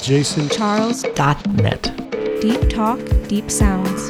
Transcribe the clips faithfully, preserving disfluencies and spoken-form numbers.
Jason Charles dot net. Deep talk, deep sounds.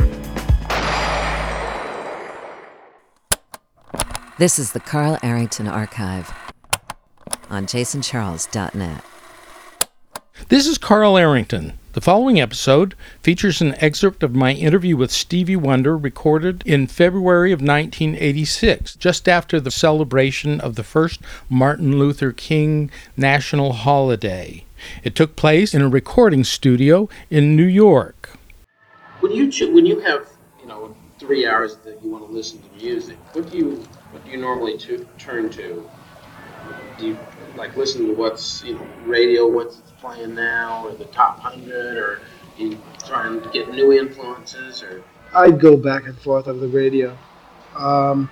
This is the Carl Arrington Archive on jason charles dot net. This is Carl Arrington. The following episode features an excerpt of my interview with Stevie Wonder recorded in February of nineteen eighty-six, just after the celebration of the first Martin Luther King national holiday. It took place in a recording studio in New York. When you cho- when you have you know three hours that you want to listen to music, what do you what do you normally to, turn to? Do you like listen to what's you know radio, what's playing now, or the top hundred, or you trying to get new influences, or? I'd go back and forth on the radio, um,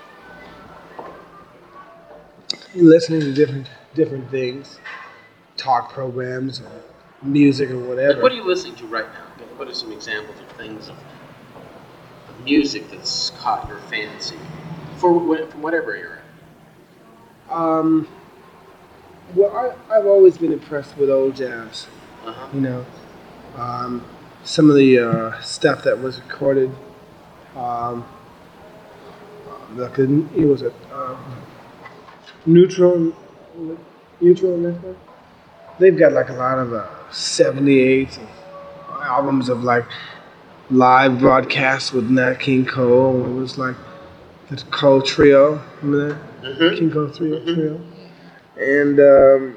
listening to different different things, talk programs, or music, or whatever. Like, what are you listening to right now? What are some examples of things of, of music that's caught your fancy for from whatever era? Um. Well, I, I've always been impressed with old jazz. Uh-huh. You know, um, some of the uh, stuff that was recorded. Um, like a, it was a uh, neutral, neutral network. They've got like a lot of uh, seventy-eight albums of like live broadcasts with Nat King Cole. It was like the Cole Trio. Remember that? Mm-hmm. King Cole Trio. Mm-hmm. Trio. And um,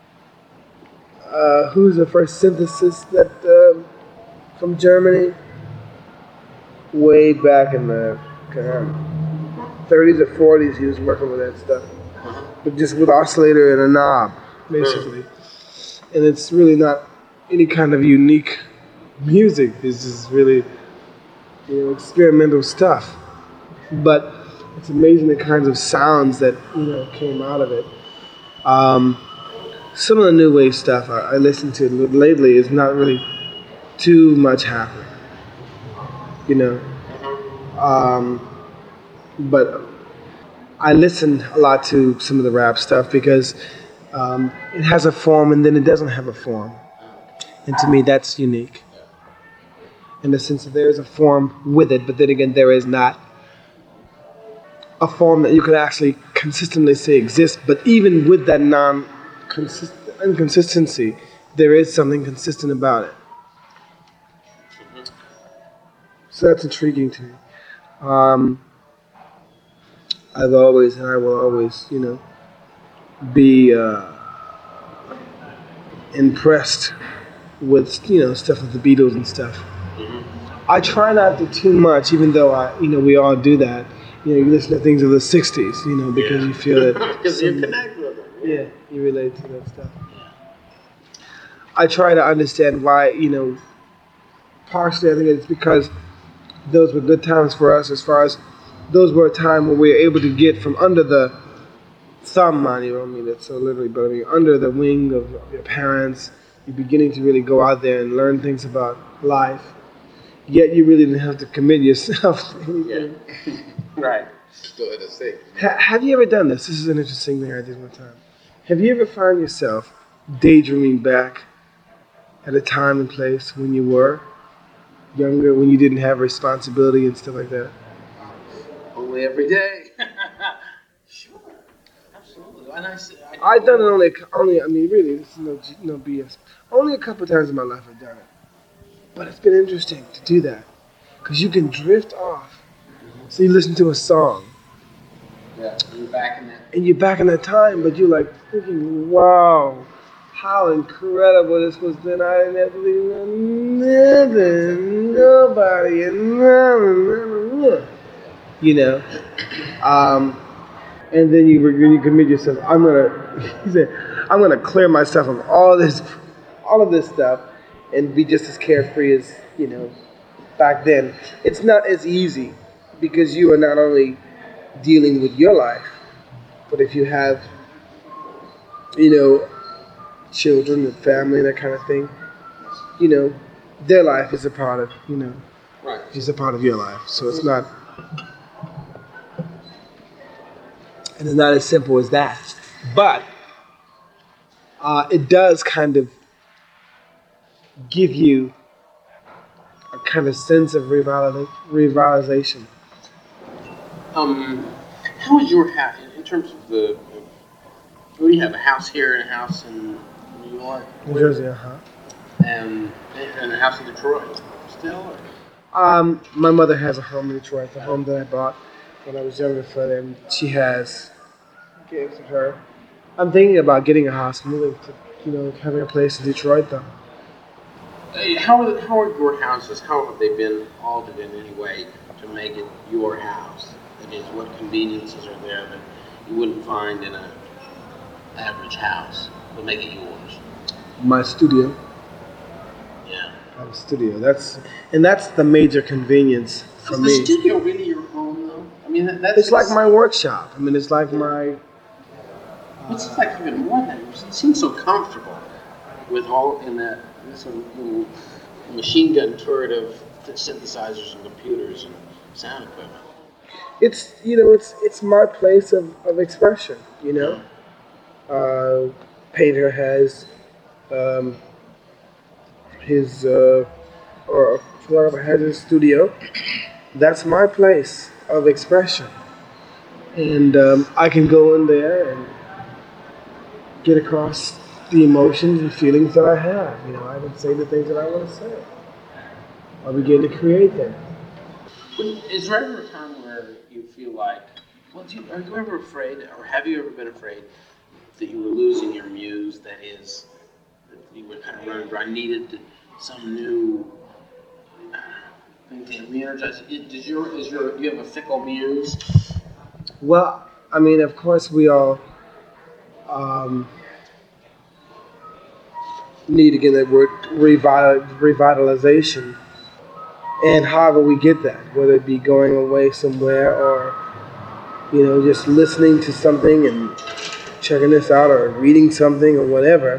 uh, who's the first synthesis that uh, from Germany? Way back in the uh, thirties or forties, he was working with that stuff, but just with oscillator and a knob, basically. And it's really not any kind of unique music. It's just really, you know, experimental stuff. But it's amazing the kinds of sounds that you know came out of it. Um, some of the new wave stuff I, I listen to lately is not really too much happening, you know. Um, but I listen a lot to some of the rap stuff because um, it has a form and then it doesn't have a form. And to me, that's unique. In the sense that there is a form with it, but then again, there is not a form that you could actually consistently say exists, but even with that non-inconsistency, there is something consistent about it. So that's intriguing to me. Um, I've always, and I will always, you know, be uh, impressed with, you know, stuff with the Beatles and stuff. I try not to too much, even though I, you know, we all do that. You know, you listen to things of the sixties, you know, because yeah. you feel that... Because you connect with them. Yeah. yeah, you relate to that stuff. I try to understand why, you know, partially I think it's because those were good times for us as far as those were a time where we were able to get from under the thumb, I don't mean that so literally, but I mean under the wing of your parents, you're beginning to really go out there and learn things about life, yet you really didn't have to commit yourself to anything. Yeah. Right. Go ahead and say. Ha- have you ever done this? This is an interesting thing I did one time. Have you ever found yourself daydreaming back at a time and place when you were younger, when you didn't have responsibility and stuff like that? Only every day. Sure. Absolutely. And I, I I've done it only, only, I mean, really, this is no, no B S. Only a couple times in my life I've done it. But it's been interesting to do that because you can drift off. So you listen to a song. Yeah, you're back in that. And you're back in that time, but you're like thinking, wow, how incredible this was then. I didn't have to think about nothing, nobody, and nothing, you know. Um, and then you you commit yourself. I'm gonna, he said, I'm gonna clear myself of all this, all of this stuff, and be just as carefree as you know back then. It's not as easy. Because you are not only dealing with your life, but if you have, you know, children and family and that kind of thing, you know, their life is a part of, you know, right. is a part of your life. So it's not, and it's not as simple as that. But uh, it does kind of give you a kind of sense of revital- revitalization. Um, how is your house in terms of the? We have a house here and a house in New York, New Jersey, uh-huh. and and a house in Detroit still. Or? Um, my mother has a home in Detroit, the home that I bought when I was younger for them. She has gave to her. I'm thinking about getting a house, moving to, you know, having a place in Detroit though. Hey, How are, how are your houses? How have they been altered in any way to make it your house? That is, what conveniences are there that you wouldn't find in a average house to make it yours? My studio. Yeah. I have a studio. That's and that's the major convenience for Is me. the studio really your home, though? I mean, that, that's It's like my workshop. I mean, it's like my. It's like even more than that. It seems so comfortable with all in that this little machine gun turret of synthesizers and computers and sound equipment. It's you know it's it's my place of, of expression. You know, uh, Painter has um, his uh, or whoever has his studio. That's my place of expression, and um, I can go in there and get across the emotions and feelings that I have. You know, I can say the things that I want to say. I begin to create them. When, is there ever a time where you feel like, well, do you, are you ever afraid, or have you ever been afraid that you were losing your muse? That is, that you were kind of running dry, needed to, some new uh, thing to re-energize. It, does your, is your, do you have a fickle muse? Well, I mean, of course, we all um, need again that word revital, revitalization. And however we get that, whether it be going away somewhere or, you know, just listening to something and checking this out or reading something or whatever,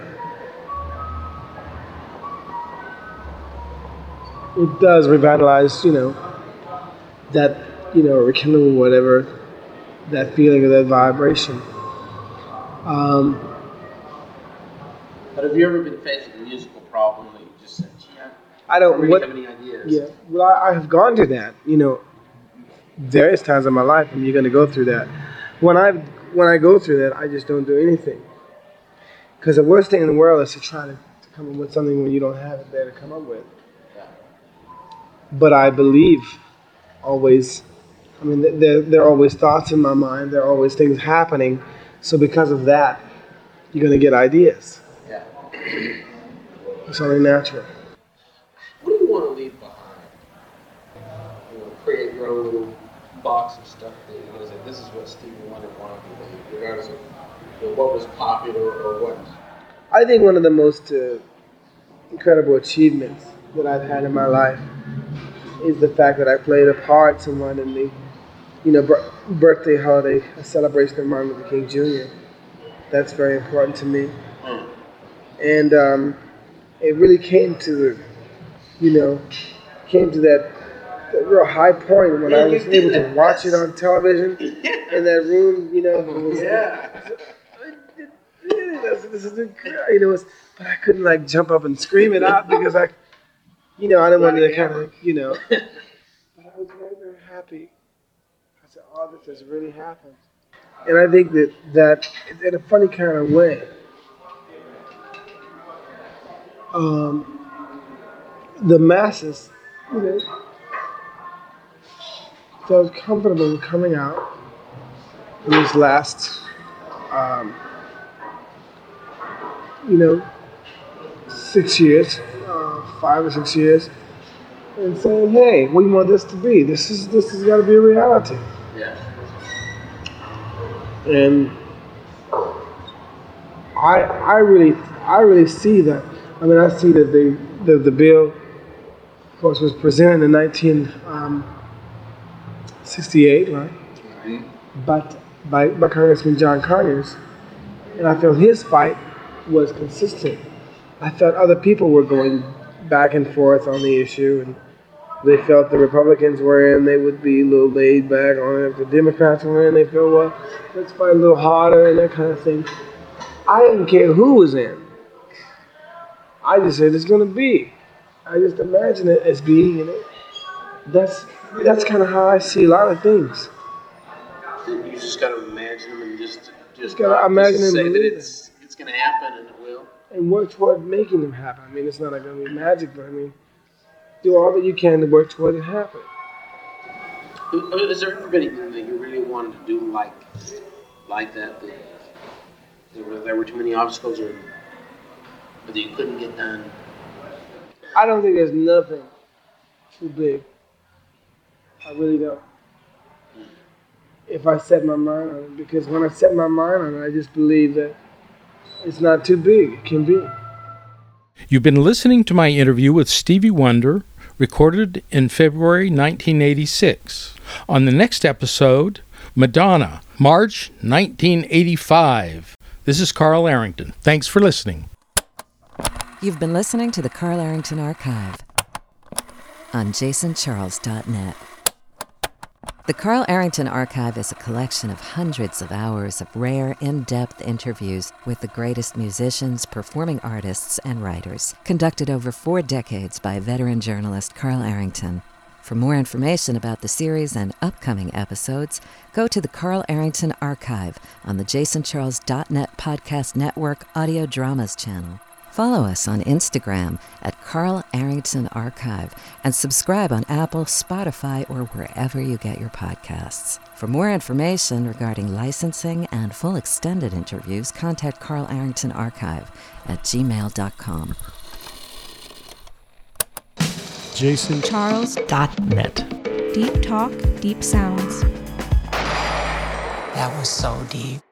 it does revitalize, you know, that, you know, rekindle whatever, that feeling of that vibration. Um, But have you ever been faced with a musical problem that you just said, gee, I I don't don't, really what, have any ideas? yeah, well, I, I have gone through that, you know, various times in my life when you're going to go through that. When I when I go through that, I just don't do anything. Because the worst thing in the world is to try to, to come up with something when you don't have it there to come up with. But I believe always, I mean, th- there, there are always thoughts in my mind. There are always things happening. So because of that, you're going to get ideas. Yeah. It's only natural. What do you want to leave behind? You know, create your own little box of stuff that you're going to say, this is what Stevie Wonder wanted to do, regardless of, you know, what was popular or what. I think one of the most uh, incredible achievements that I've had in my life is the fact that I played a part somewhat in the, you know, bir- birthday holiday, a celebration of Martin Luther King Junior That's very important to me. Mm. And um, it really came to, you know, came to that, that real high point when Yeah, I was you did able to that. watch Yes. it on television in that room, you know. It was, Yeah. This, this is incredible, you know, it's, but I couldn't like jump up and scream it out because I, you know, I didn't want to kind of, you know. But I was very, very happy. I said, oh, this has really happened. And I think that, that in a funny kind of way, um, the masses, you know, felt comfortable coming out in these last, um, you know, six years, uh, five or six years, and saying, "Hey, we want this to be. This is this has got to be a reality." Yeah. And I I really I really see that. I mean, I see that the the, the bill, of course, was presented in nineteen sixty-eight, right? Mm-hmm. But by, by Congressman John Conyers, and I felt his fight was consistent. I felt other people were going back and forth on the issue, and they felt the Republicans were in, they would be a little laid back on it. If the Democrats were in, they felt, well, let's fight a little harder and that kind of thing. I didn't care who was in. I just said it's gonna be. I just imagine it as being, and it, that's that's kind of how I see a lot of things. You just gotta imagine them and just just gotta not imagine just and say that believe it's it's gonna happen and it will. And work toward making them happen. I mean, it's not like gonna be magic, but I mean, do all that you can to work toward it happening. Is there ever anything that you really wanted to do like like that? That there were, there were too many obstacles, or, or that you couldn't get done? I don't think there's nothing too big. I really don't. If I set my mind on it, because when I set my mind on it, I just believe that it's not too big. It can be. You've been listening to my interview with Stevie Wonder, recorded in February nineteen eighty-six. On the next episode, Madonna, March nineteen eighty-five. This is Carl Arrington. Thanks for listening. You've been listening to the Carl Arrington Archive on jason charles dot net. The Carl Arrington Archive is a collection of hundreds of hours of rare, in-depth interviews with the greatest musicians, performing artists, and writers, conducted over four decades by veteran journalist Carl Arrington. For more information about the series and upcoming episodes, go to the Carl Arrington Archive on the jason charles dot net Podcast Network Audio Dramas channel. Follow us on Instagram at Carl Arrington Archive and subscribe on Apple, Spotify, or wherever you get your podcasts. For more information regarding licensing and full extended interviews, contact Carl Arrington Archive at gmail dot com. Jason Charles dot net. Deep talk, deep sounds. That was so deep.